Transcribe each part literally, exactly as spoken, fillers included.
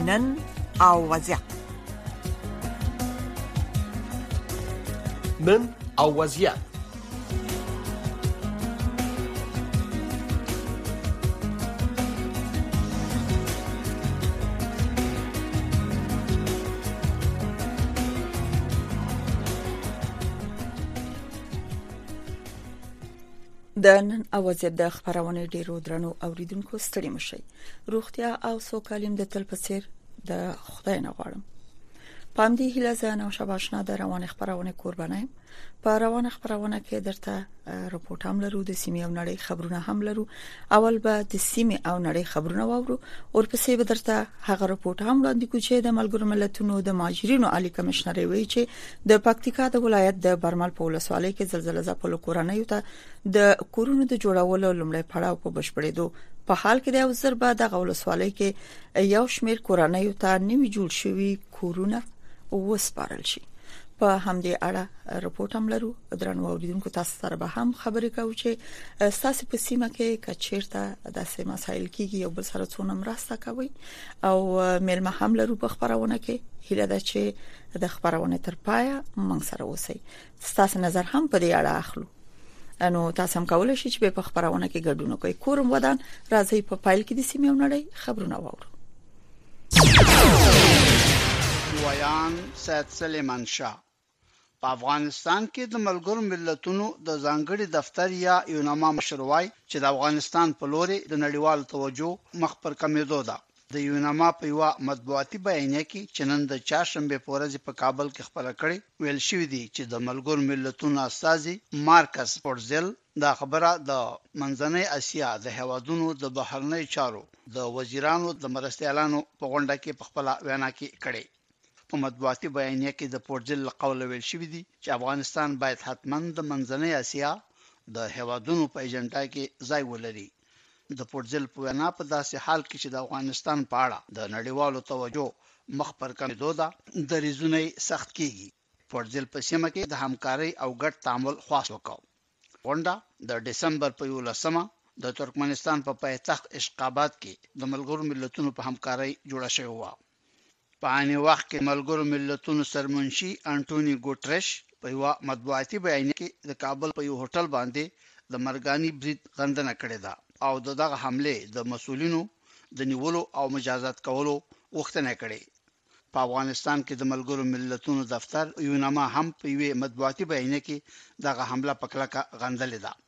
نن او وضعیت. نن او وضعیت. د نن اوازه د خبرونه ډیرو درنو اوریدونکو ستړي مشي. روغتیا او سوکالیم د تل په څیر د خدای نه غواړم. پام دی هله زنه او شباشنا د روان خبرونه قربانایم. په روان خبرونه کې درته رپورټ هم لرو، د سیمې او نړۍ خبرونه هم لرو. اول به د سیمې او نړۍ خبرونه واورو، ورپسې به درته هغه رپورټ هم وړاندې کوم چې د ملګرو ملتونو د ماجرینو عالی کمشنر وی چې د پکتیکا د ولایت د برمل په ولسوالۍ کې زلزلہ ځپلو کورنۍ ته د کورونو د جوړولو لومړی پړاو په بشپړېدو په حال کې د اوزر بعد د ولسوالۍ کې یو شمېر کورنۍ ته نوي جوړ شوي کورونه وسپارل شي. په همدې اړه رپورټ هم لرو. درنو اوریدونکو تاسو سره به هم خبرې کوو چې تاسو په سیمه کې کچیرته داسې مسایل کېږي یو بل سره څونه مرسته کوي او ملما هم لرو په خبرونه کې. هیله ده چې د خبرونه تر پایه موږ سره اوسئ. تاسو نظر هم په دې اړه اخلو. انو تاسو هم کولای شئ چې په خبرونه کې ګډون وکړئ. کورم ودان راځي په پایل کې د سیمې او نړۍ خبرونه واورو. ویان سید سلیمان شاه په افغانستان کې د ملګرو ملتونو د ځانګړي دفتر یا یوناما مشروعي چې د افغانستان په لوري د نړیوال توجه مخ پر کمیدو ده. د یوناما په یو مطبوعاتي بیانیه کې چې نن د چهارشنبه په ورځ په کابل کې خبره کړې ویل شوې دي چې د ملګرو ملتونو استازي مارکس پورزل دا خبره د منځنۍ اسیا د هوادونو د بهرنی چارو د وزیرانو د مرستيالانو په غونډه کې په خپل وینا کې کړې. په مطبوعاتي بیانیه کې د پورزل قول ویل شوې دي چې افغانستان باید حتماً د منځنۍ اسیا د هوادونو په ایجنډا کې ځای ولري. د پورزل په وینا په داسې حال کې چې د افغانستان په اړه د نړیوالو توجه مخ پر کمیدو ده د ریزونی سخت کیږي. پورزل په سیمه کې د همکاري او ګډ تعامل خواست وکاو. غونډه د دسمبر په یولسمه د ترکمنستان په پایتخت اشقاباد کې د ملګرو ملتونو په همکاري جوړه شوې و. په عین وخت کې ملګرو ملتونو سرمنشي انټونی ګوتریش په یو مطبوعاتي بیان کې د کابل په یو هوټل باندې د مرګاني برید غندنه کړې ده او دغه حمله د مسولینو د نیولو او مجازات کولو غوښتنه کړې. په افغانستان کې د ملګرو ملتونو دفتر یوناما هم په یو مطبوعاتي بیان کې دغه حمله پکړه غندلې ده.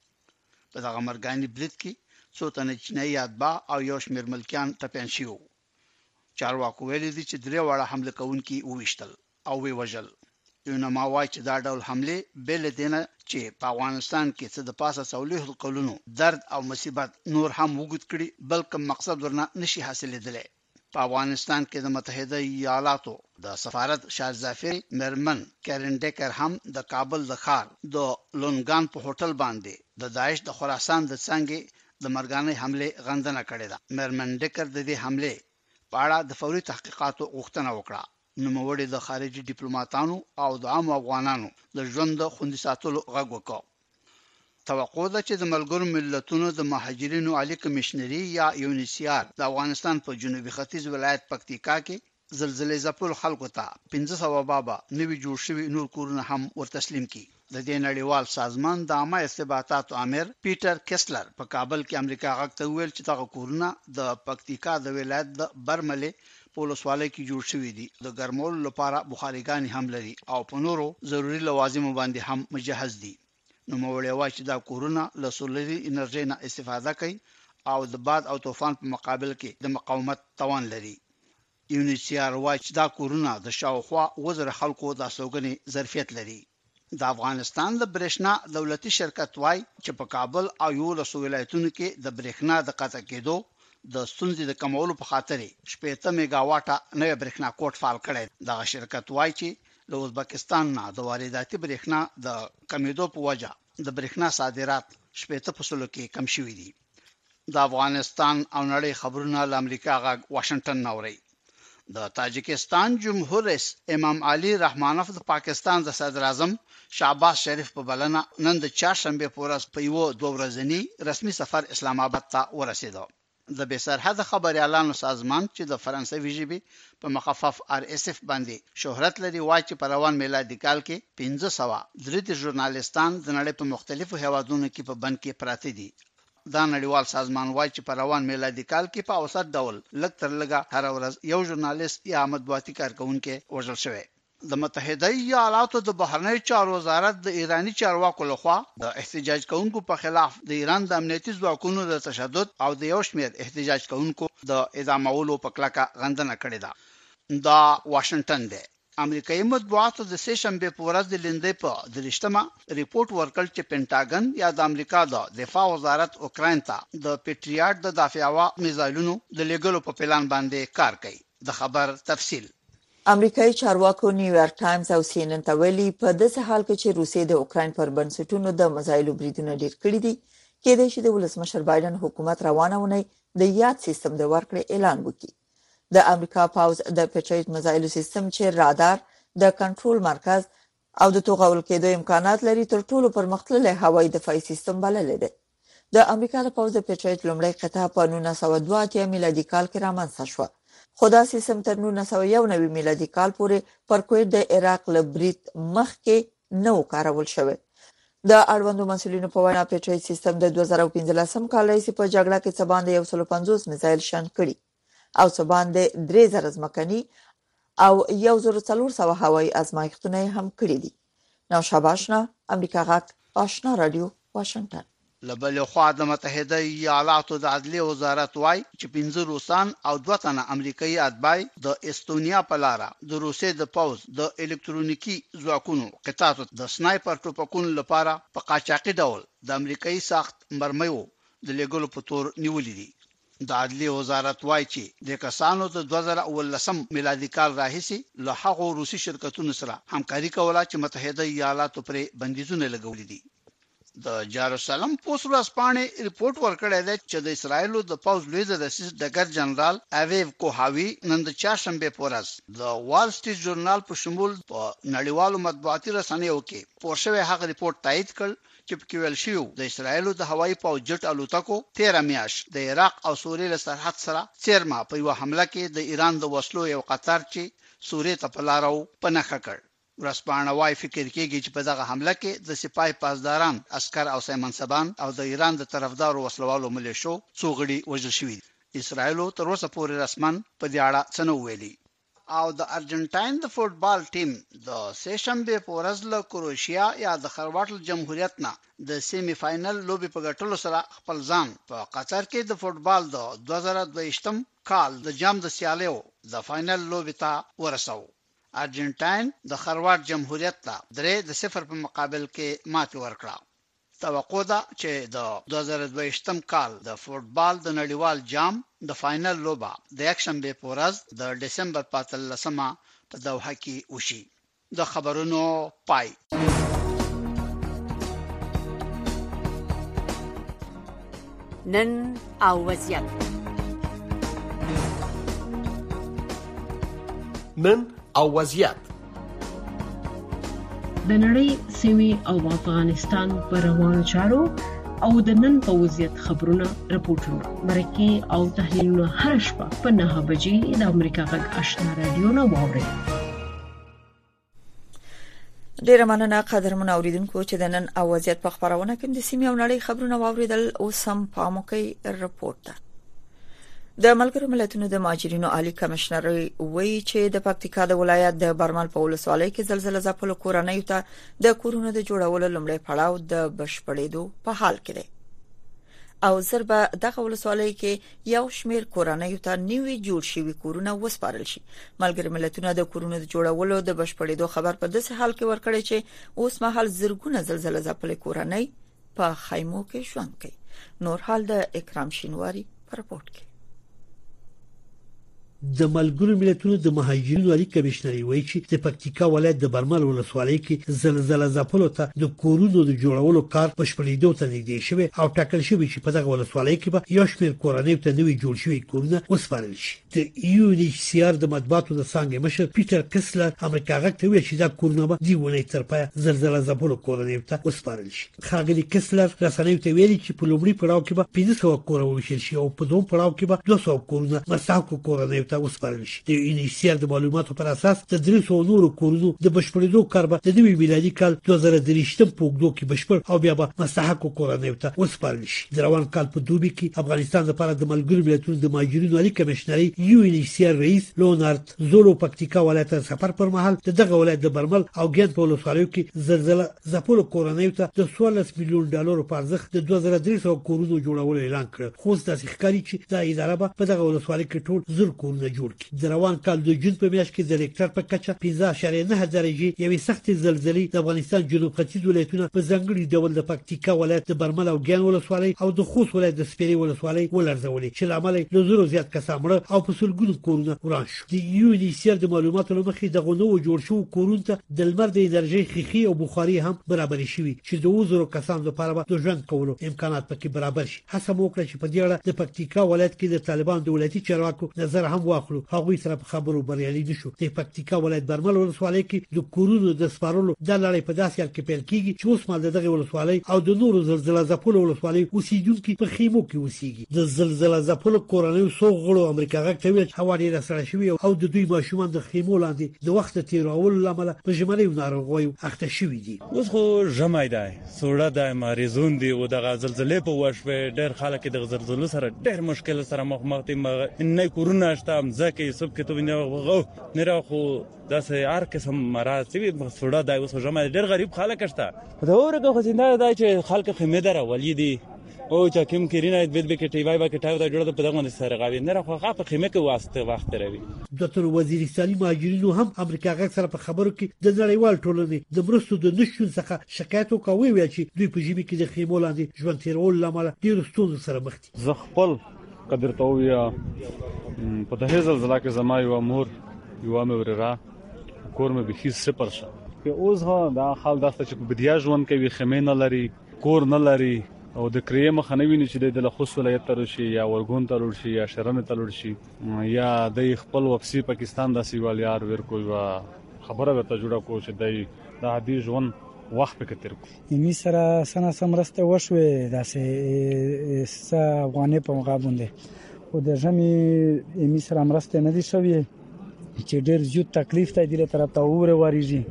په دغه مرګاني برید کې څو تنه چینایي اتباع او یو شمېر ملکیان ټپيان شوي. چارواکو ویلي دي چې درې واړه حمله کوونکي وویشتل او وی وژل. یوناما وايي چې دا ډول حمله بل دینه چې په افغانستان کې څه د پاسه څولې کلونو درد او مصیبت نور هم وګت کړي بلکې مقصد ورنه نشي حاصلېدلی. په افغانستان کې د متحده ایالاتو د سفارت شارزافي مرمن کارن ډیکر هم د کابل د ښار د لونګان په هوټل باندې د داعش د خراسان د څنګه د مرګانې حمله غندنه کړې ده. مرمن ډیکر د دې حمله په اړه د فوري تحقیقاتو غوښتنه وکړه. نوموړي د خارجي ډیپلوماټانو او د عام افغانانو د ژوند د خوندي ساتلو غږ وکړ. توقع ده چې د ملګرو ملتونو د مهاجرینو عالی کمشنري یا یونیسیار د افغانستان په جنوبي ختیځ ولایت پکتیکا کې زلزلې ځپلو خلکو ته پنځه سوه بابا نوي جوړ شوي نور کورونه هم ورتسلیم کړي. د دې نړیوال سازمان د عامه ارتباطاتو امیر پیټر کیسلر په کابل کې امریکا غږ ته ویل چې دغه کورونه د پکتیکا د ولایت د برملې په ولسوالۍ کې جوړ شوي دي. د ګرمولو لپاره بخاریګان هم لري او په نورو ضروري لوازمو باندې هم مجهز دي. نو موړی وايي چې دا کورونه له سولري انرژي نه استفاده کوي او د باد او طوفان په مقابل کې د مقاومت توان لري. یونیسیار وايي چې دا کورونه د شاوخوا وزر خلکو د سوګنې ظرفیت لري. د افغانستان د برېښنا دولتي شرکت وايي چې په کابل او یو له ولایتونو کې د برېښنا د قطع کېدو د ستونزې د کمولو په خاطر شپږ میگا واټه نوې برېښنا کوټ فعال کړي. دغه شرکت وايي چې له ازبکستان نه د وارداتي برېښنا د کمیدو په وجه د برېښنا صادرات شپږ فاصله کې کم شوي دي. د افغانستان او نړۍ خبرونه له امریکا غږ واشنگټن نوري. د تاجکستان جمهور رئیس امام علي رحمانوف د پاکستان د صدر اعظم شهباز شریف په بلنه نن د چهارشنبه په ورځ په یو دوه ورځنی رسمي سفر اسلام آباد ته ورسېد. د بسرحد خبريالانو سازمان چې د فرانسوي ژبې په مخفف آر اس اف باندې شهرت لري وایي چې په روان میلادي کال کې پنځه سوه درې ژورنالیستان د نړۍ په مختلفو هیوادونو کې په بند کې پراته دي. دا نړیوال سازمان وایي چې په روان میلادي کال کې په اوسط ډول لږ تر لږه هر ورځ یو ژورنالیست یا مطبوعاتي کارکونکي وژل شوی. د متحده ایالاتو د بهرنی چارو وزارت د ایرانی چارواکو لخوا د احتجاج کوونکو په خلاف د ایران د امنیتي ځواکونو د تشدد او د یو شمېر احتجاج کوونکو د اعدامولو په کلکه غندنه کړې ده. دا واشنگټن دی. امریکایي مطبوعاتو د سه شنبه په ورځ د لیندې په درشتمه ریپورت ورکړ چې پینټاګن یا د امریکا د دفاع وزارت اوکراین ته د پیټریاټ د دافعوا میزایلونو د لګولو په پلان باندې کار کوي. د خبر تفصیل امریکایي چارواکو نیویارک ټایمز او سی ان ان ته ویلي په داسې حال کې چې روسیې د اوکراین پر بنسټونو د میزایلو بریدونه ډیر کړي دي کېدای شي د ولسمشر بایدن حکومت روانه ونی د یاد سیستم د ورکړې اعلان وکړي. د امریکا پاوز د پیټریټ میزایلو سیستم چې رادار د کنټرول مرکز او د توغول کېدو امکانات لري تر ټولو پرمختللی هوایي دفاعي سیستم بلل دی. د امریکا د پاوز د پیټریټ لومړی قطعه په نولس سوه دوه اتیا میلادي کال کې رامنځته شوه. خدا سیستم تر نولس سوه یو نوي میلادي کال پورې پر کویت د عراق له برید مخکې نو کارول شوی. د اړوندو مسؤلینو په وینا پیټریټ سیستم د دوه زره پنځلسم کال راهیسې په جګړه کې څه باندې یو سل پنځوس میزایل شنډ کړي او څه باندې درې زره ځمکني او یو زر څلور سوه هوایي ازمایښتونه هم کړي دي. نوشابه آشنا، امریکا غږ، آشنا رادیو، واشنگټن. لبل خو د متحده ایالاتو د عدلیه وزارت وایي چې پنځه روسان او دوه تنه امریکایي اتباع د استونیا په لاره د روسیې د پوز د الکترونیکی ځواکونو قطعاتو د سنایپر ټوپکونو لپاره په قاچاقي ډول د امریکایي ساخت مرمیو د لګولو په تور نیولې دي. د عدلیه وزارت وایي چې د کسانو د دوه زره اوولسم میلادي کال راهیسې له هغو روسي شرکتونو سره همکاري کوله چې متحده ایالاتو پرې بندیزونه لګولي دي. د جاروسلم پوسټ ورځپاڼې ریپورت ورکړی دی چې د اسرایلو د پوز لوی د رئیس ډګر جنرال اویو کوهاوی نن د چهارشنبه په ورځ د وال سټریټ ژورنال په شمول په نړیوالو مطبوعاتي رسنیو کې پور شوی هغه ریپورت تایید کړ چې په کې ویل شوی د اسرایلو د هوایي پوز جټ الوتکو تیره میاشت د عراق او سوریې له سرحد سره څیرمه په یو حمله کې د ایران د وسلو یو قطار چې سوریې ته په لارو پنهخه کړ. ورسپانه وای فکر کېږي چې په دغه حمله کې د سپای پاسداران، عسكر او سیمنسبان او د ایران د طرفدارو وسلوالو ملیشو څو غړي وژل شوي. اسرایلو تر اوسه پورې رسمن په دې اړه څه نه ویلي. او د ارجنټاین د فوټبال ټیم د سه شنبه په ورځ له کروشیا یا د خرواټل جمهوریت نه د سیمی فائنل لوبي په ګټلو سره خپل ځان په قطر کې د فوټبال د دوه زره دوه کال د جام د سیالیو د فائنل لوبي ته ورساو. ارجنټاین د خرواټ جمهوریت ته درې د صفر په مقابل کې ماتې ورکړه. توقع ده چې د دوه زره دوه کال د فوټبال د نړیوال جام د فائنل لوبه د یک شنبه په ورځ د دسمبر په اتلسمه په دوحه کې وشي. د خبرونو پای. نن او وضعیت نن او وضعیت د نړۍ سیمې او افغانستان پر روانو چارو او د نن په وضعیت خبرونه راپورټونه مرکه او تحلیلونه هر شپه په نهه بجې د امریکا غږ آشنا رادیو نه واورئ. ډیره مننه قدرمن اوریدونکو چې د نن او وضعیت په خبرونه کې د سیمې او نړۍ خبرونه واوریدل. اوس هم پاموکي رپورټ ده. د ملګرو ملتونو د مهاجرینو عالی کمشنر وایي چې د پکتیکا د ولایت د برمل په ولسوالۍ کې زلزلہ ځپلو کورنۍ ته د کورونو د جوړولو لومړی پړاو د بشپړېدو په حال کې دی او زربه دغه ولسوالۍ کې یو شمیر کورنۍ ته نیوي جوړ شوي کورونه وسپارل شي. ملګرو ملتونو د کورونو د جوړولو د بشپړېدو خبر په داسې حال کې ورکړی چې اوس مهال زرګونه زلزلہ ځپلې کورنۍ په خیمو کې ژوند کوي. نور حال د اکرام شینواری په رپورت کې. د ملګرو ملتونو د مهاجرینو عالی کمشنري وایي چې د پکتیکا ولایت د برمل ولسوالۍ کې زلزلہ ځپلو ته د کورونو د جوړولو کار بشپړېدو ته نږدې شوی او ټاکل شوی چې په دغه ولسوالۍ کې به یو شمېر کورنۍ ته نوي جوړ شوي کورونه وسپارل شي. د یو ان ایچ سی آر د مطبوعاتو د څانګې مشر پیټر کسلر امریکا غږ ته ویل چې دا کورونه به د ونې تر پایه زلزلہ ځپلو کورنۍ ته وسپارل شي. ښاغلي کسلر رسنیو ته ویلي چې په لومړي پړاو کې به پنځه سوه کور وویشل شي او په دوم پړاو کې به دوه سوه کورونه مستحقو کورنۍ ته وسپارل شي. د یو ان ایچ سی آر د معلوماتو پر اساس د درې سوه نورو کورونو د بشپړېدو کار به د نوي میلادي کال دوه زره دېرشم په اوږدو کې بشپړ او بیا به مستحقو کورنۍ ته وسپارل شي. د روان کال په دوبي کې افغانستان لپاره د ملګرو ملتونو د مهاجرینو عالی کمشنري یو ان ایچ سی آر رئیس لونارد زولو پکتیکا ولایت سفر پر مهال دغه ولایت د برمل او ګیان په ولسوالیو کې زلزلہ ځپلو کورنۍ ته د څوارلس میلیون ډالرو په ارزښت د دوه زره درې سوه کورونو جوړولو اعلان کړ. خو داسې ښکاري چې دا اداره به په دغه ولسوالۍ کې ټول زر کورونه جوړ کړي. د روان کال د جون په میاشت کې د ریکټر په کچه پنځه اعشاریه نه درجې یوې سختې زلزلې د افغانستان جنوب ختیځ ولایتونه په ځانګړي ډول د پکتیکا ولایت د برمل او ګیان ولسوالۍ او د خوست ولایت د سپیرې ولسوالۍ ولړزولې چې له امله له زرو زیات کسان مړه او په سلګونو کورونه وران شو. د یو ان ایچ سی آر د معلوماتو له مخې دغه نوو جوړ شوو کورونو ته د لمر د انرژۍ ښیښې او بخاري هم برابرې شوي چې د اووه زرو کسانو لپاره به د ژوند کولو امکانات پکې برابر شي. هڅه مو وکړه چې په دې اړه د پکتیکا ولایت کې د طالبان د ولایتي چارواکو نظر هم واخلو. هغوی سره په خبرو بریالي نشو. د پکتیکا ولایت برمل ولسوالۍ کې د کورونو د سپارلو د لړۍ په داسې حال کې پیل کیږي چې اوس مال دغه ولسوالۍ او د نورو زلزلہ ځپلو ولسوالۍ اوسیدونکو په خیمو کې اوسېږي. د زلزلہ ځپلو کورنیو څو غړو امریکا غږ ته ویل هوا ډېره سړه شوې او د دوی ماشومان د خیمو لاندې د وخت تیرولو له امله په ژمنیو ناروغیو اخته شوي دي. اوس خو ژمی دی، سوړه دی، مریضون دي او دغه زلزلې په وشوې ډېر خلک د زلزلو سره ډېر مشکل سره مخ دي. نه کورونه شته، مځکې سب کې تو نه نه خو داسې هر قسم مرض چې سوړه دی. اوس ژمی ډېر غریب خلک شته. دا اورګه خو زنده دی چې خلک خیمې دره ولیدي او چې کوم کېرینه د بده کې ټي وای با کې تاو دا جوړه په دغه سره غوي نه خو خاطر خیمه کې واسطه وخت راوي. ډاکټر وزیرستاني مهاجرینو هم امریکا غږ سره په خبرو کې د نړیوال ټولنې د مرستو د نشټون څخه شکایت وکوي ویل چې دوی په ژمي کې د خیمو لاندې ژوند تیرول لامل ډیر ستونزو سره مخ دي. زه خپل قدر ته ویا په دغه زلزلہ کې زما یو مور یو امورا کور مې به هیڅ صفر شه. که اوس ها دا حال داسته چې په بدیا ژوند کوي، خیمه نه لري، کور نه لري او د کریه مخ نه ویني چې د لخص ولایت تر شي یا ورګون تر شي یا شرن تر شي یا د خپل واپسی پاکستان د سیوالیار ور کوی وا خبره ورته جوړه کو چې د د حدیث ژوند وخت په کتر کو می سره سنا سمرسته وشوي داسې س افغاني په مقابله او د جمعي می سره مرسته نه دي شوی چې ډېر زیات تکلیف ته دی طرف ته وره وریږي.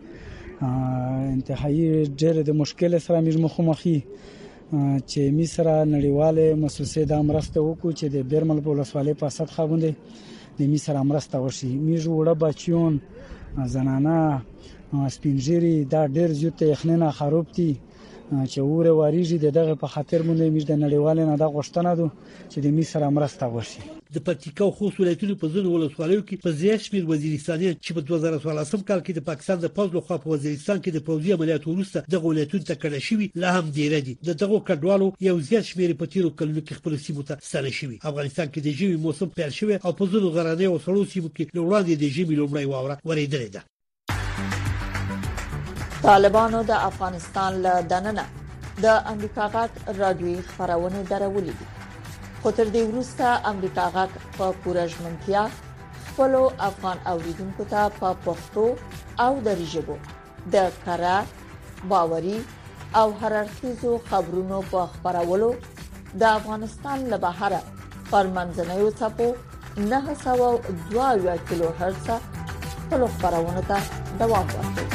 انتهایی ډېر د مشکل سره موږ مخامخي چې می سره نړیواله مؤسسه د مرسته وکړو چې د بیرمل په ولسوالۍ په سطح باندې د می سره مرسته وشي. می جوړه بچیون زنانه سپینجری دا ډېر زیات یخننه خراب دي چې وره واریږي دغه په خاطر مونږ می د نړیواله نه د غوښتنه دو چې د می سره مرسته وشي. د پکتیکا او خوست ولایتونو په ځینو ولسوالیو کې په زیات شمېر وزیرستانیان چې په دوه زره څوارلسم کال کې د پاکستان د پوځ لخوا په وزیرستان کې د پوځي عملیاتو وروسته دغه ولایتونو ته کډه شوي لا هم ډېر دي. د دغو کډوالو یو زیات شمېر په تیرو کلونو کې خپل سیمو ته ستانه شوي. افغانستان کې د ژمي موسم پیل شوی او په ځینو غرنیو او سړو سیمو کې له وړاندې د ژمي لومړی واوره ورېدلې ده. طالبانو د افغانستان له دننه د امریکا غږ رادیوي خبرونه درولې دي. خو تر دې وروسته امریکا غږ په پوره ژمنتیا خپل افغان اوریدونکو ته په پښتو او دری ژبه د کره باوري او هررخیزو خبرونو په خبرولو د افغانستان له بهره پر منځنوي څپو نه سوه دوه کیلو هرتز په خبرونه ته دوام ورکوي.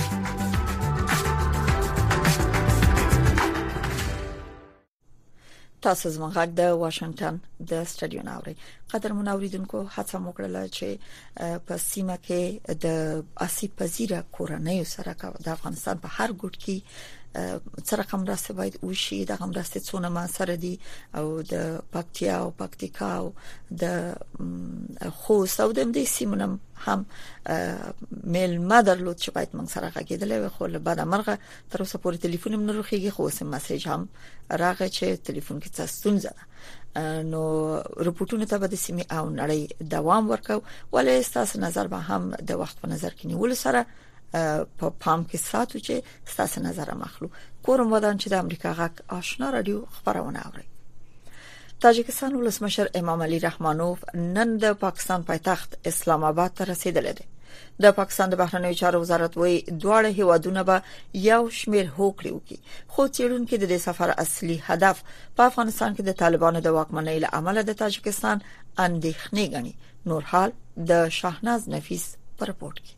تاسو زموږ غږ د واشنگټن د سټډیو ناوړي قدر منوریدونکو هڅه وکړه چې په سیمه کې د آسیب پذیره کورنۍ سره د افغانستان په هر ګوټ کې سره کوم راستي باید وشي د کوم راستي څونه ما سره دي او د پکتیا او پکتیکا او د خوست او د دې سیمونم هم میل مدرلود چې باید موږ سره غږیدل خو له بعد مرغه تر اوسه پورې ټلیفون هم نه روخیږي خو سم میسج هم راغی چې ټلیفون کې څه ستونزه ده. نو رپورټونه ته د سیمې او نړۍ دوام ورکو ولې تاسو نظر به هم د وخت په نظر کې نیول سره په پام کې ساتو چې تاسو نظر مخلو کوم ودان چې د امریکا غږ آشنا رادیو خبرونه اوري. تاجکستان ولسمشر امام علي رحمانوف نن د پاکستان پایتخت اسلام آباد ته رسیدلی دی. د پاکستان د بهرنیو چارو وزارت وایي دواړه هیوادونه به یو شمېر هوکړې وکړي خو څېړونکو د دې سفر اصلي هدف په افغانستان کې د طالبانو د واکمنۍ له امله د تاجکستان اندېښنې ګڼي. نور حال د شاهناز نفیس په رپورت کې.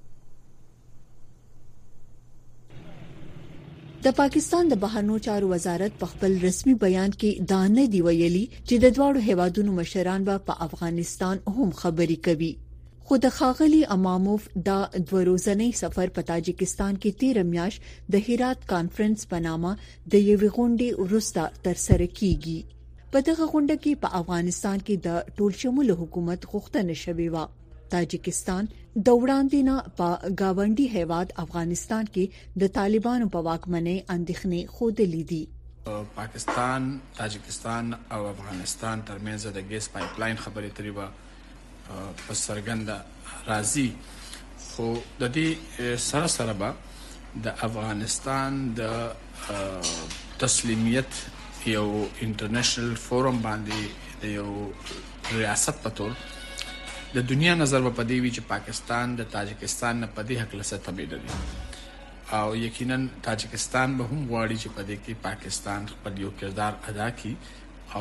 د پاکستان د بهرنیو چارو وزارت په خپل رسمي بیان کې دا نه دی ویلي چې د دواړو هیوادونو مشران به په افغانستان هم خبري کوي. خو د خاغلی اماموف دا دوه ورځنی سفر په تاجکستان کې تیر میاش د هرات کانفرنس په نامه د یوې غونډې وروسته تر سره کیږي. په دغه غونډه کې په افغانستان کې د ټول شموله حکومت غوښتنه شوې و. تاجکستان د وړاندې نه په گاونډي هیواد افغانستان کې د طالبانو په واکمنۍ اندېښنې خوده دي. پاکستان، تاجکستان او افغانستان ترمنځ د ګیس پایپلاین خبرې ترې و په سرګنده راځي، خو د دې سره سره به د افغانستان د تسلیمیت یو انټرنیشنل فورم باندې د یو ریاست په تور د دنیا نظر په دې وی چې پاکستان د تاجکستان نه په دې حق لسه تبعید او یقینا تاجکستان به هم غواړي چې په دې کې پاکستان خپل یو کردار ادا کړي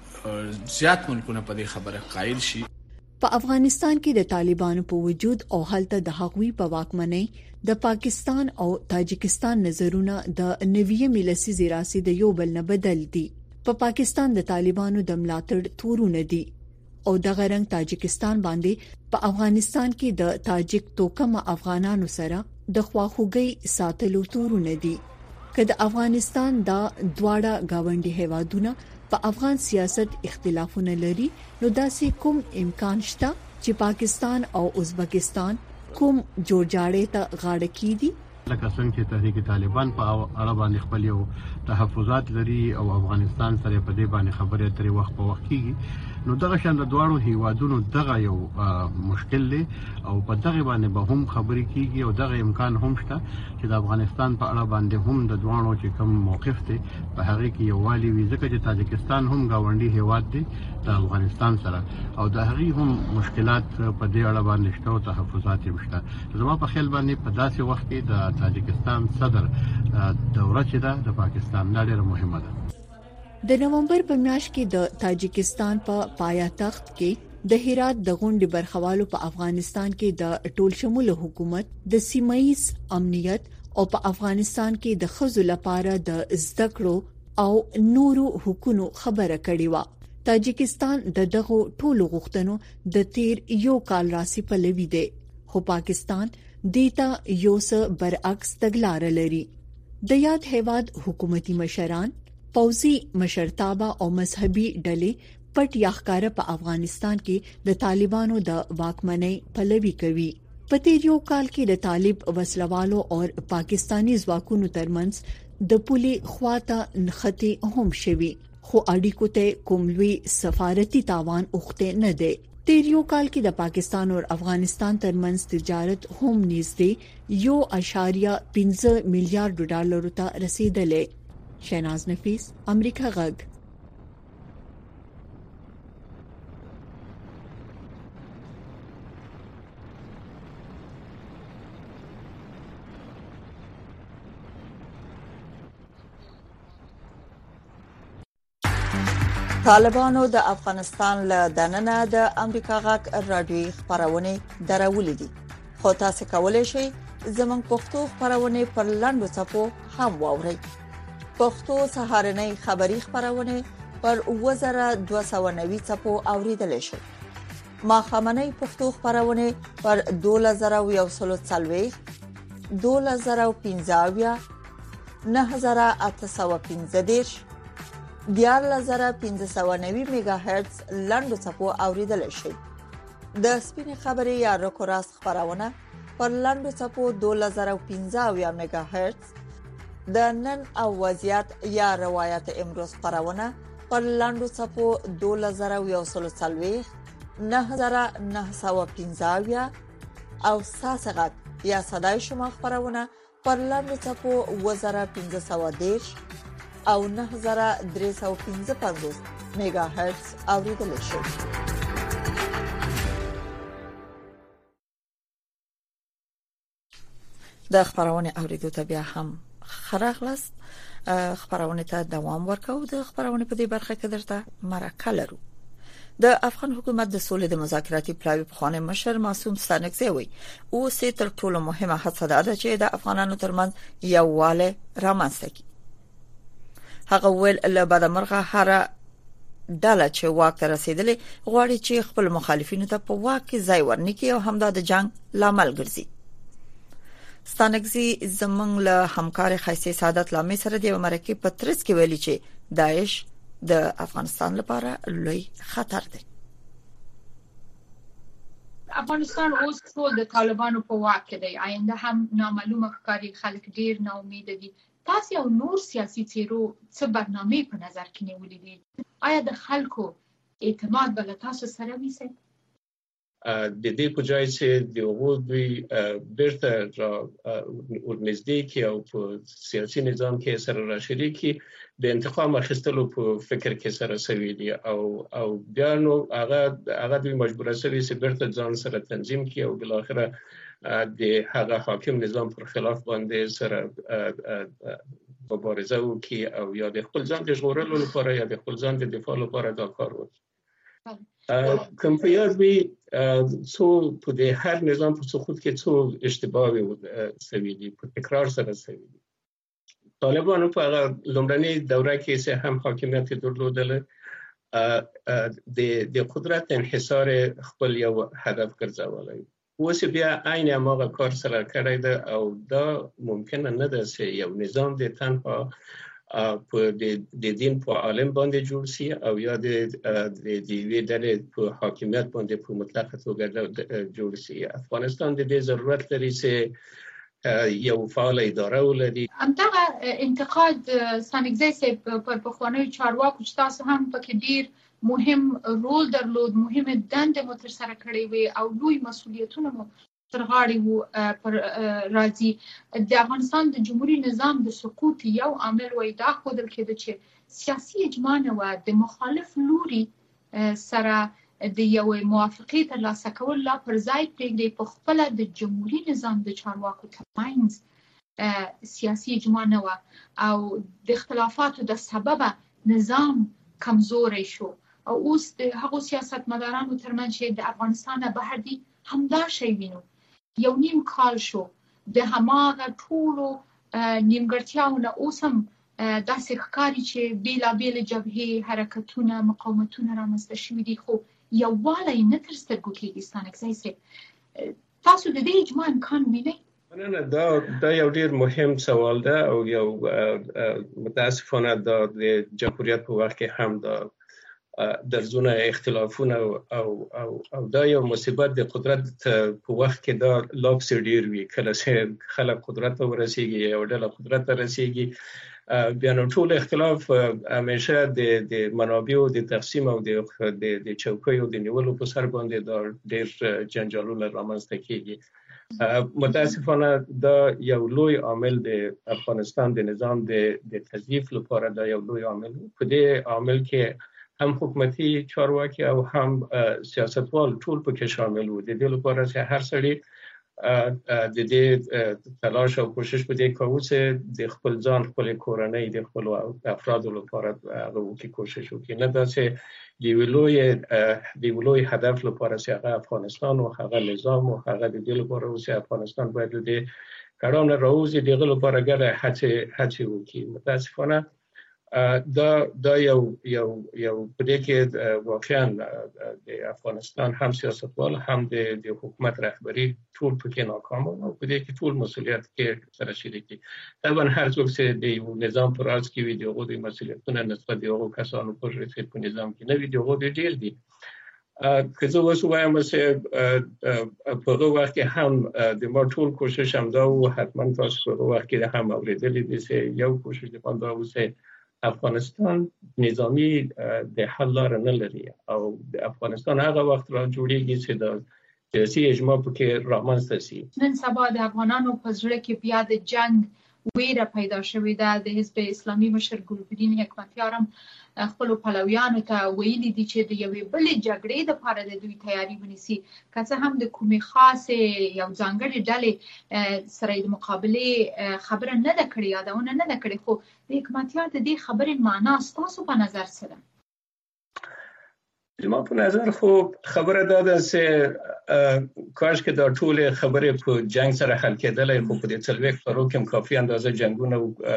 او زیات ملکونه په دې خبره قایل شي. په افغانستان کې د طالبانو په وجود او حالت د هغوی په واکمنۍ د پاکستان او تاجکستان نظرونه د نوې ملسي راسي د یو بل نه بدل دي. په پا پاکستان د طالبانو د ملاتړ تورونه دي او د غرنګ تاجکستان باندې په افغانستان کې د تاجک توکم افغانانو سره د خواخوږي ساتلو تورونه دي. که د افغانستان دا دواړه گاونډي هیوادونه په افغان سیاست اختلافونه لري نو داسې کوم امکان شته چې پاکستان او ازبکستان کوم جوړجاړې ته غاړه کیدي. لکه څنګه چې تحریک طالبان په اړه باندې خپل یو تحفظات لري او افغانستان سره په دې باندې خبرې ترې وخت په وخت کیږي، نو دغه شان د دواړو هیوادونو دغه یو مشکل دی او په دغه باندې به هم خبرې کیږي او دغه امکان هم شته چې د افغانستان په اړه باندې هم د دواړو چې کوم موقف دی په هغه کې یو والی وي، ځکه چې تاجکستان هم گاونډي هیواد دی د افغانستان سره او د هغه هم مشکلات په دې اړه باندې شته او تحفظات یې شته. زما په خیال باندې په داسې وخت کې د تاجکستان صدر دوره چې ده د پاکستان نه ډېره مهمه ده. د نومبر په میاشت کې د تاجکستان په پا پایتخت کې د هرات د غونډې برخوالو په افغانستان کې د ټول شموله حکومت د سیمایي امنیت او په افغانستان کې د خزو لپاره د زده کړو او نورو حقوقو خبره کړې و. تاجکستان د دغه ټولو غوښتنو د تیر یو کال راسي په لوي دی، خو پاکستان دیتا یو څه برعکس تګلار لري. د یاد هیواد حکومتي مشران، پوځي مشرتابه او مذهبي ډلې پټ یا ښکار په افغانستان کې د طالبانو د واکمنۍ پلوي کوي. په تیر یو کال کې د طالب وسلوالو او پاکستانی ځواکونو ترمنځ د پولي خواته نختی هم شوي، خو اړیکو ته کوم لوی سفارتي تاوان اوخته نه دی. تیر یو کال کې د پاکستان او افغانستان ترمنځ تجارت هم نږدې یو اشاریه پنځه میلیارډ ډالر ته رسیدلې. شاهناز نفیس، امریکا غږ. طالبانو د افغانستان له دننه د امریکا غږ رادیوي خبرونه درولې دي، خو تاسو کولی شئ زموږ پښتو خبرونه پر لاندو څپو هم واورئ. پښتو سهارنۍ خبری خبرونه پر وزره دوه سوه نوي څپو اوریدل شي. ماخامنۍ پښتو خبرونه پر دوه زره یو سل څلوېښت، دوه زره پنځه، نه زره اته سوه پنځه دېرش، دیارلس زره پنځه سوه نوي میگا هرتز لاندو څپو اوریدل شي. د سپین خبري یا رکوراس خبرونه پر لاندو څپو دوه زره پنځه میگا هرتز، د نن او وضعیت یا روایت امروز خبرونه پر لاندو صفو دوله زره یو سل څلوېښت نه زره نه سوه پنځه او ساسغت یا صداي شما خبرونه پر لاندو صفو اووه زره پنځه سوه دېرش او نه زره درې سوه پنځه پنځوس میگا هرتز اوریدل شي. د خبرونه اوریدو ته بیا هم خراغلست. خبرونه ته دوام ورکاو. د خبرونه په دې برخه کې درته مرکه لرو. د افغان حکومت د سولې د مذاکراتي پلاوی په خانه مشر معصوم ستانکزی وی او سه تر ټولو مهمه هڅه ده چې د افغانانو ترمنځ یووالی رامنځته کړي. هغه ویل له بعد مرغه هر ډله چې واک ته رسیدلې غواړي چې خپل مخالفینو ته په واک کې ځای ورنکړي او همدا د جنگ لامل ګرځي. ستانکزی زمنګ له همکار خیسي سعادت لامي سره د امریکای په ترڅ کې ویلي چې داعش د افغانستان لپاره لوی خطر دی. افغانستان اوس ټول د طالبانو په واک کې دی. آینده هم نامعلومه ښکاري. خلک ډیر نا امید دي. تاسو یو نور سیاسي څیرو څه برنامه په نظر کې نیولې دي؟ آیا د خلکو اعتماد بل تاسو سره ویسي؟ د دې په ځای چې د هغوی دوی بیرته را ورنږدې کړي او په سیاسي نظام کې سره راشریکي د انتقام اخیستلو په فکر کې سره سوي دي او او بیا نو هغه هغه دوی مجبور شوي چې بیرته ځان سره تنظیم کړي او بل اخره د هغه حاکم نظام پر خلاف باندې سره مبارزه وکړي او یا د خپل ځان د ژغورلو لپاره یا د خپل ځان د دفاع لپاره دا کار وکړي. کوم په یاد وي څو په د هر نظام په سقوط کې څو اشتباهي سوي دي په تکرار سره سوي دي. طالبانو په هغه لومړنۍ دوره کې چې هم حاکمیت درلودل د د قدرت انحصار خپل یو هدف ګرځولای. اوس بیا عین هغه کار سره کړی ده او دا ممکن نه ده چې یو نظام د تنها په د دین په عالم باندې جوړ شي او یا د د دې ډلې په حاکمیت باندې په مطلقه توګه جوړ شي. افغانستان د دې ضرورت لري چې یو فعال اداره ولري. همدغه انتقاد ستانکزی صاحب پر پخوانیو چارواکو چې تاسو هم پکې ډیر مهم رول درلود، مهمه دنده مو ترسره کړې وي او لوی مسؤلیتونه مو تر غاړې وو پر راځي. د افغانستان د جمهوریت نظام د سقوط یو عامل وای دا ښودل کېده چې سیاسي اجماع نه وه. د مخالف لوري سره د یوې موافقې ترلاسه کول لا پر ځای پرېږدي. په خپله د جمهوریت نظام د چارواکو ترمنځ سیاسي اجماع نه وه او د اختلافاتو د سببه نظام کمزوری شو او اوس د هغو سیاستمدارانو ترمنځ چې د افغانستان نه بهر دي همدا شی وینو. یو نیم کال شو د هماغه ټولو نیمګړتیاونه اوس هم داسې ښکاري چې بېلابېلې جبهې حرکتونه مقاومتونه رامنځته شوي دي خو یووالی نه تر سترګو کېږي. ستانکزی صاحب تاسو د دې اجماع امکان وینئ؟ نه نه دا دا یو ډیر مهم سوال ده او یو متاسفانه دا د جمهوریت په وخت کې هم دا درزونه اختلافونه او او او دا یو مصیبت د قدرت په وخت کې دا لاکس ډیر وی. کله چې خلک قدرت ته ورسیږي او ډله قدرت ته رسیږي بیا نو ټول اختلاف همیشه د د منابعو د تقسیم او د د چوکیو د نیولو په سر باندې دا ډیر جنجالونه رامنځته کیږي. متاسفانه دا یو لوی عامل د افغانستان د نظام د د تضعیف لپاره دا یو لوی عامل. په دې عامل کې هم حکومتي چارواکي او هم سیاستوال ټول پکې شامل وو. د دې لپاره چې هر سړی د دې تلاش او کوشش په دې کوي چې د خپل ځان خپل کورنۍ د خپل افرادو لپاره هغه وکړي کوشش وکړي. نه دا چې د ویلوی د ویلوی هدف لپاره چې هغه افغانستان او هغه نظام او هغه د دې لپاره چې افغانستان باید د کارونه راوځي دغه لپاره ګټه هڅه هڅه وکړي. متاسفانه دا دا یو یو یو په دې کې واقعا د افغانستان هم سیاستوال هم د د حکومت رهبری ټول پکې ناکام او په دې کې ټول مسؤلیت کې سره شریک دي. طبعا هر څوک چې د نظام پر راز کې وي دغه د مسؤلیتونه نسبت د هغو کسانو پر رسید په نظام کې نه وي دغه ډیر دي. که زه اوس وایم چې په هغه وخت کې هم د ما ټول کوشش هم دا و، حتما تاسو په هغه وخت کې هم اورېدلی دي چې یو کوشش د ما دا و چې افغانستان نظامی د حل لار نه لري او د افغانستان هغه وخت را جوړیږي چې د سیاسي اجماع پکې رامنځته شي. نن سبا د افغانانو په زړه کې بیا د جنگ ویره پیدا شوې ده. د حزب اسلامي مشر ګلبدین حکمتیار هم خپل پلویانو ته ویلي دي چې د یوې بلې جګړې لپاره د دوی تیاری ونیسي، که څه هم د کومې خاصې یو ځانګړې ډلې سره د مقابلې خبره نه ده کړې، یادونه نه ده کړې، خو د حکمتیار د دې خبرې معنا ستاسو په نظر څه ده؟ زما په نظر خو خبره دا ده چې کاش که دا ټول خبرې په جنگ سره حل کېدلی، خو په دې څلوېښت کالو کې هم کافي اندازه جنګونه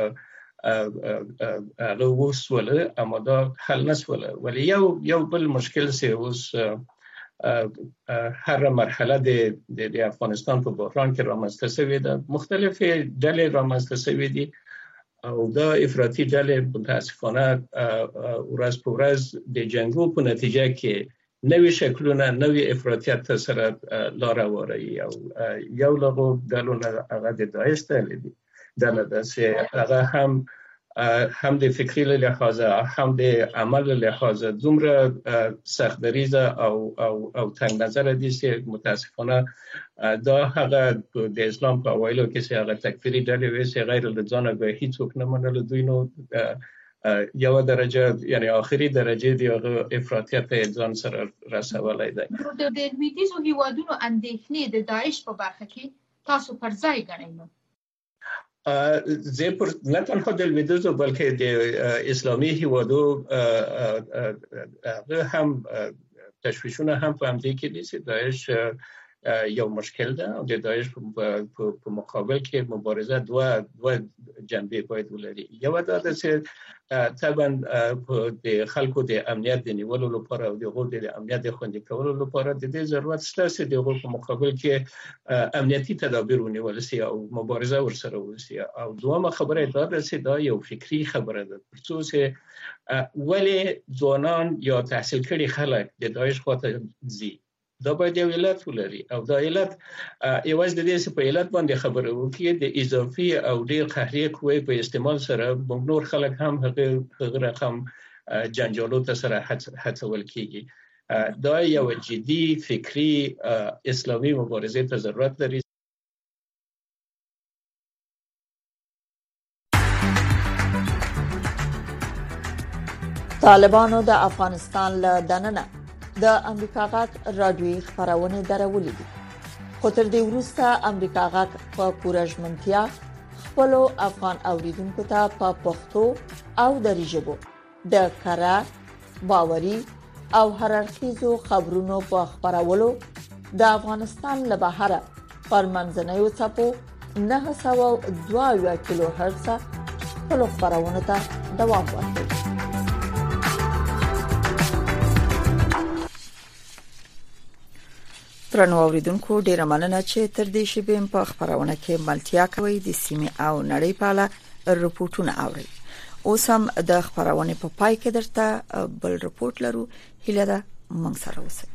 هغه وسوله، اما دا حل نسوله. ولی یو یو بل مشکل چې اوس هر مرحله د د افغانستان په بحران کې رامنځته شوې ده، مختلفې ډلې رامنځته شوې دي او دا افراطي ډلې متاسفانه ورځ په ورځ د جنګو په نتیجه کې نوي شکلونه، نوي افراطیت سره لار هواروي. او یو له هغو ډلو نه هغه د داعش ډلې دي، ډله ده چې هغه هم هم د فکري له لحاظه هم د عمل له لحاظه دومره سخت دریزه او او او تنگ نظره دي چې متاسفانه دا هغه د اسلام په اوایلو کې چې هغه تکفیري ډلې وې چې غیر له ځانه به هیڅوک نه منل، دوی نو یو درجه یعنی آخري درجه دی هغه افراطیت ځان سره رسولی دی. د لویدیځو هیوادونو اندېښنې د داعش په برخه کې تاسو پر ځای ګڼئ نو؟ زه پر نه تنها د لویدیځو بلکې د اسلامي هیوادو هغه هم تشویشونه هم په همدې کې دي چې داعش یو مشکل ده او د داعش په مقابل کې مبارزه دوه دوه جنبې باید ولري. یو دا ده چې طبعا د خلکو د امنیت د نیولو لپاره او د هغوی د امنیت د خوندي کولو لپاره د دې ضرورت شته چې د هغوی په مقابل کې امنیتي تدابیر ونیول شي او مبارزه ورسره وشي. او دویمه خبره دا ده چې دا یو فکري خبره ده، ترڅو چې ولې ځوانان یا تحصیل کړي خلک د داعش خواته ځي، دا باید یو علت ولري او دا علت یوازې د دې چې په علت باندې خبره وکړي د اضافي او ډېر قهري قوې په استعمال سره موږ نور خلک هم هغه رقم جنجالو ته سره هڅول کېږي. دا یو جدي فکري اسلامي مبارزې ته ضرورت لري. طالبانو د افغانستان له دننه د امریکا غاک رادیوي خبرونه درولې دي، خو تر دې وروسته امریکا غاک په پوره ژمنتیا خپل افغان اوریدونکو ته په پښتو او دری ژبه د کره باوري او هررخیزو خبرونو په خبرولو د افغانستان له بهره پر منځنیو څپو نه سوه دوه کیلو هرتز خپل خبرونه ته دوام ورکوي. ترنو اوریدونکو ډیره مننه چې تر دې شیبې په خبرونه کې ملتیا کوي د سیمې او نړۍ په اړه رپورټونه اوري. اوس هم د خبرونه په پای کې درته بل رپورټ لرو، هیله ده موږ سره اوسئ.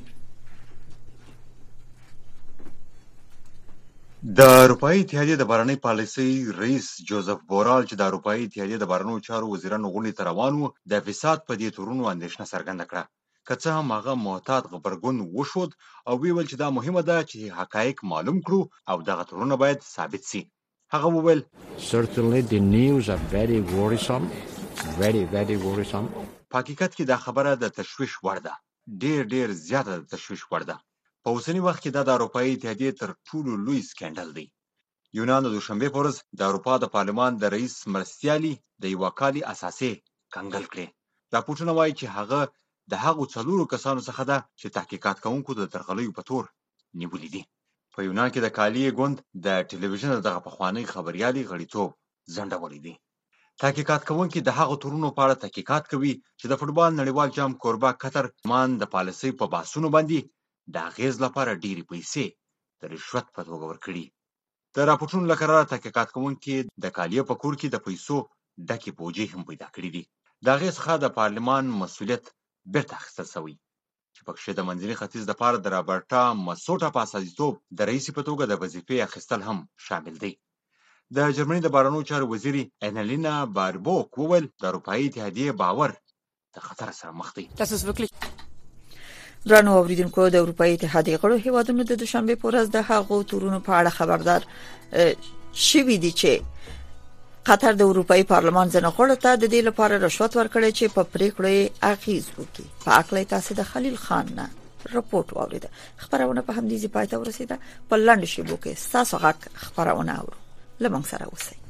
د اروپאי اتحادیه د بهرنۍ پالیسۍ رئیس جوزف بورال چې د اروپאי اتحادیه د بهرنیو چارو وزیرانو غونډې ته روان وو، د فساد په دې تورونو اندېښنه څرګنده کړه. که څه هم هغه محتاط غبرګون وښود او ویل چې دا مهمه ده چې حقایق معلوم کړو او دغه تورونه باید ثابت شي. هغه وویل Certainly the news are very worrisome, very very worrisome. په حقیقت کې دا خبره د تشویش وړ ده، ډیر ډیر زیاته د تشویش وړ ده. په اوسنی وخت کې دا د اروپאי اتحادیه تر ټولو لوی سکندل دی. یونان د دوشنبه په ورځ د اروپا د پارلمان د رئیس مرستیالي د یو کالي اساسي کنګل کړي. راپورټونه وایي چې هغه د هغو څلورو کسانو څخه ده چې تحقیقات کوونکو د درغلیو په تور نیولې دي. په یونان کې د کالي ګوند د ټلویزیون دغه پخوانی خبريالي غړیتوب ځنډولې دي. تحقیقات کوونکي د هغو تورونو په اړه تحقیقات کوي چې د فوټبال نړیوال جام کوربه قطر مان د پالیسۍ په باسونو باندې د اغیز لپاره ډېری پیسې د رشوت په توګه ورکړي. د راپورټونو له قراره تحقیقات کوونکي د کالیه په کور کې د پیسو ډکې بوجۍ هم پیدا کړي دي. د هغې څخه د پارلمان مسؤلیت بیرته اخیستل شوی چې پکښې د منځني ختیځ دپاره د رابرټا مسوټا په استازیتوب د رئیس په توګه د وظیفې اخیستل هم شامل دی. د جرمني د بهرنیو چارو وزیر انالینا باربوک وویل د اروپאי اتحادیې باور د خطر سره مخ دی. درنو اوریدونکو د اروپאי اتحادیې غړو هیوادونو د دوشنبه په ورځ د هغو تورونو په اړه خبردار شوي دي چې قطر د اروپאי پارلمان ځنغړو ته د دې لپاره رشوت ورکړي چې په پریکړې اغیز وکړي. په اکلې تاسو د خلیل خان نه رپورت واوریده. خبرونه په همدې ځای پاتې ورسیده. په لاندې شیبو کې تاسو غږ خبرونه اورو. لمن سره اوسئ.